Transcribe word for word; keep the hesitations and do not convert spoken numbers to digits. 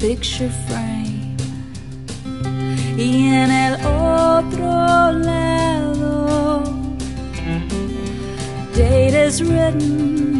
picture frame. Y en el otro lado, date is written